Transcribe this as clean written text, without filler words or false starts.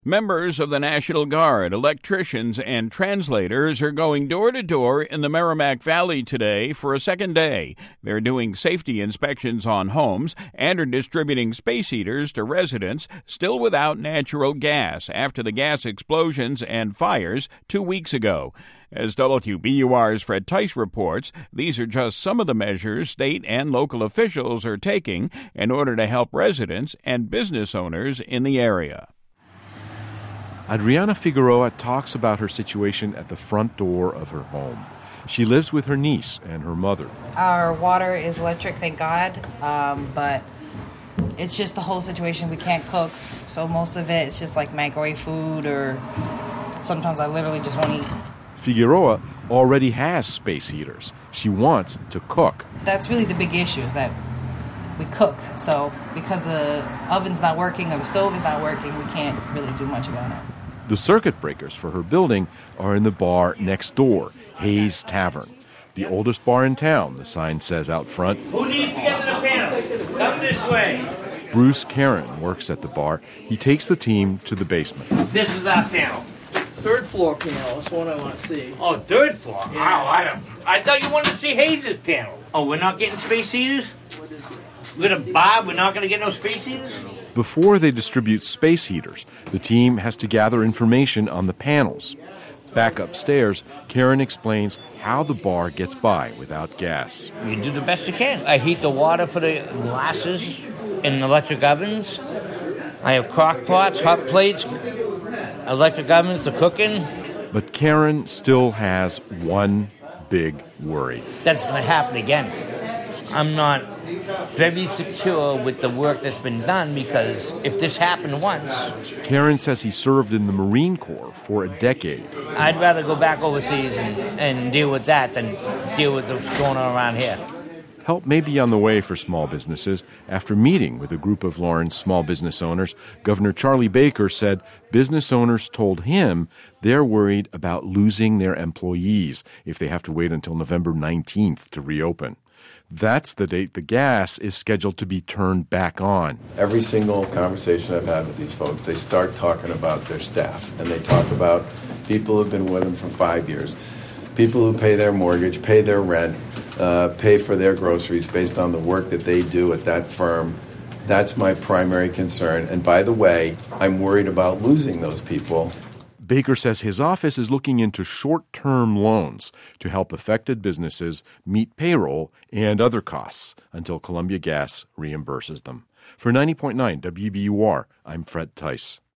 Members of the National Guard, electricians, and translators are going door to door in the Merrimack Valley today for a second day. They're doing safety inspections on homes and are distributing space heaters to residents still without natural gas after the gas explosions and fires 2 weeks ago. As WBUR's Fred Tice reports, these are just some of the measures state and local officials are taking in order to help residents and business owners in the area. Adriana Figueroa talks about her situation at the front door of her home. She lives with her niece and her mother. Our water is electric, thank God, but it's just the whole situation. We can't cook, so most of it's just like microwave food, or sometimes I literally just won't eat. Figueroa already has space heaters. She wants to cook. That's really the big issue, is that we cook. So because the oven's not working or the stove is not working, we can't really do much about it. The circuit breakers for her building are in the bar next door, Hayes Tavern. The oldest bar in town, the sign says out front. Who needs to get to the panel? Come this way. Bruce Karen works at the bar. He takes the team to the basement. This is our panel. Third floor panel, that's what I want to see. Oh, third floor? Yeah. Oh, I thought you wanted to see Hayes' panel. Oh, we're not getting space heaters? We're going to buy, we're not going to get no space heaters? Before they distribute space heaters, the team has to gather information on the panels. Back upstairs, Karen explains how the bar gets by without gas. You do the best you can. I heat the water for the glasses in electric ovens. I have crock pots, hot plates, electric ovens for cooking. But Karen still has one big worry. That's going to happen again. I'm not very secure with the work that's been done, because if this happened once... Karen says he served in the Marine Corps for a decade. I'd rather go back overseas and deal with that than deal with what's going on around here. Help may be on the way for small businesses. After meeting with a group of Lawrence small business owners, Governor Charlie Baker said business owners told him they're worried about losing their employees if they have to wait until November 19th to reopen. That's the date the gas is scheduled to be turned back on. Every single conversation I've had with these folks, they start talking about their staff, and they talk about people who've been with them for 5 years, people who pay their mortgage, pay their rent, pay for their groceries based on the work that they do at that firm. That's my primary concern. And by the way, I'm worried about losing those people. Baker says his office is looking into short-term loans to help affected businesses meet payroll and other costs until Columbia Gas reimburses them. For 90.9 WBUR, I'm Fred Tice.